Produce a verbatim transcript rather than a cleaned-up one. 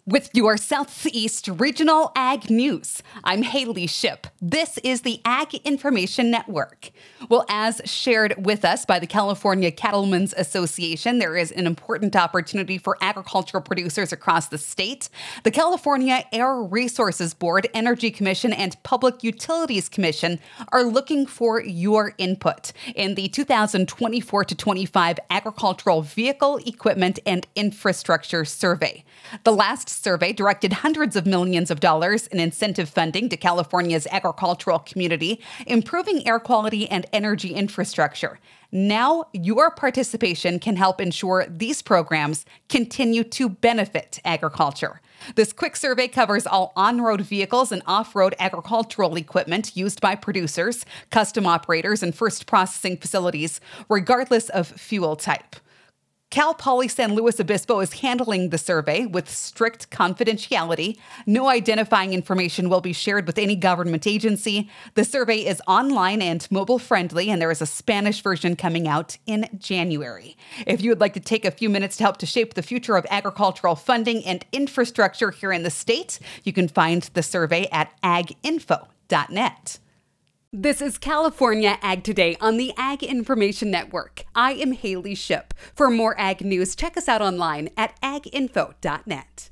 With your Southeast Regional Ag News, I'm Haley Ship. This is the Ag Information Network. Well, as shared with us by the California Cattlemen's Association, there is an important opportunity for agricultural producers across the state. The California Air Resources Board, Energy Commission, and Public Utilities Commission are looking for your input in the two thousand twenty-four to twenty-five Agricultural Vehicle Equipment and Infrastructure Survey. The last survey directed hundreds of millions of dollars in incentive funding to California's agricultural community, improving air quality and energy infrastructure. Now, your participation can help ensure these programs continue to benefit agriculture. This quick survey covers all on-road vehicles and off-road agricultural equipment used by producers, custom operators, and first processing facilities, regardless of fuel type. Cal Poly San Luis Obispo is handling the survey with strict confidentiality. No identifying information will be shared with any government agency. The survey is online and mobile friendly, and there is a Spanish version coming out in January. If you would like to take a few minutes to help to shape the future of agricultural funding and infrastructure here in the state, you can find the survey at ag info dot net. This is California Ag Today on the Ag Information Network. I am Haley Ship. For more ag news, check us out online at ag info dot net.